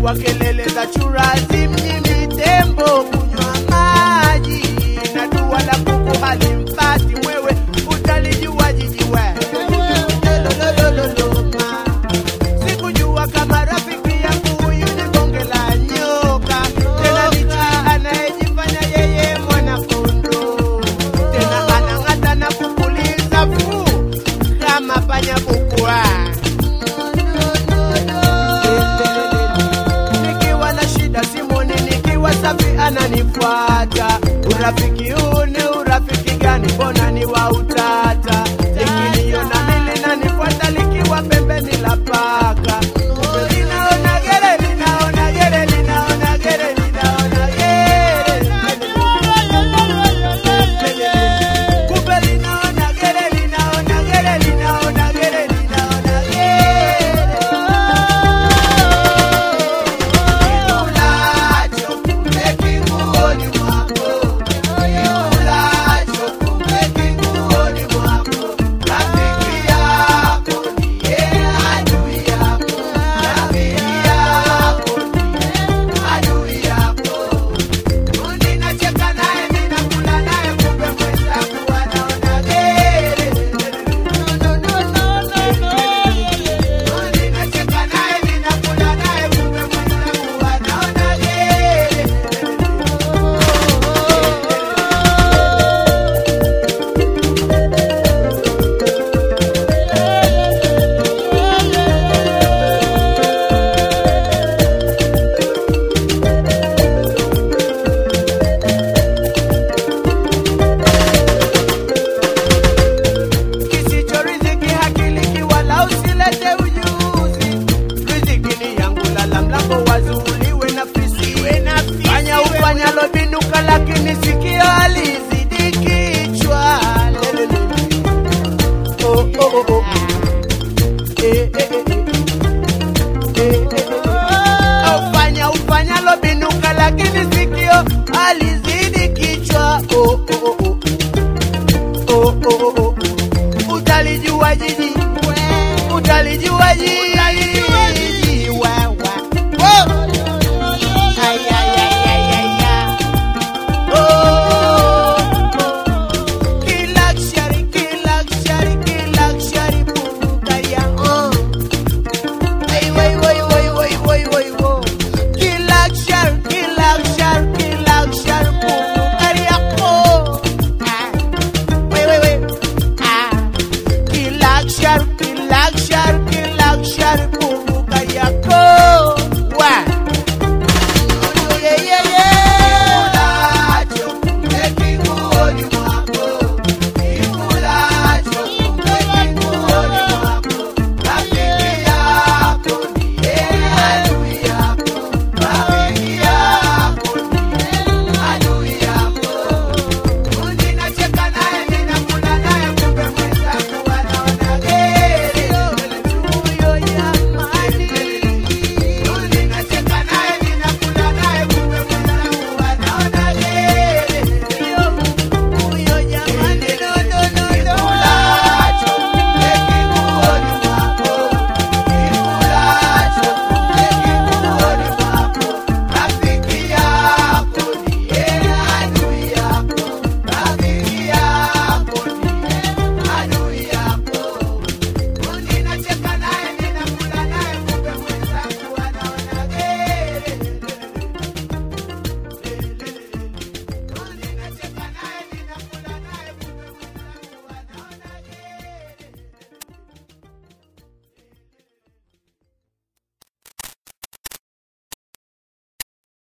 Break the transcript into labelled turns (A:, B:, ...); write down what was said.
A: kwa kelele za churazi, mjini tembo kunywa maji, na dua la kuku halimpati mwewe, utalijua jiji wewe. Sikujua kama rafiki yangu huyu ni bonge la nyoka, tena ni chui anayejifanya yeye mwana kondoo, tena anang'ata na kupuliza fuu kama panya bukwa. Nikiwa na shida simoni, nikiwa safi ananifuata. Urafiki huu ni urafiki gani? Mbona ni wa utata? Likiniona mimi nanifuata, likiwa pembeni la paka. Linaona gere, linaona gere, linaona gere, linaona gere. Kumbe linaona gere, linaona gere, linaona gere, linaona gere. Ulacho kumbe kinguoni mwako, ulacho kumbe kinguoni mwako. Rafiki yako ndiye adui yako, rafiki yako ndiye adui yako. Ninacheka naye, ninakula naye, kumbe mwenzangu anaona gere. Ninacheka naye, ninakula naye, kumbe mwenzangu anaona gere. Kisicho riziki hakiliki, wala usilete ujuzi. Riziki ni yangu, lala mlango wazi, uliwe na fisi. Fanya ufanyalo binuka, lakini sikio halizidi kichwa. Lelele. Oh, oh, oh, oh. Fanya ufanyalo binuka, lakini sikio halizidi kichwa. Oh, oh, oh, oh. Oh, oh, oh, oh. Utalijua jiji, utalijua jiji wewe. Oh. Ay, ay, ay, ay, ay, ay. Oh. Kilaksari, kilaksari, kilaksari bukaria. Oh. Ay, way, way, way, way, way, way, way. Kilaksari, kilaksari, kilaksari bukaria. Oh. Ah. Way, way, way. Ah. Kilakshar, kilakshar,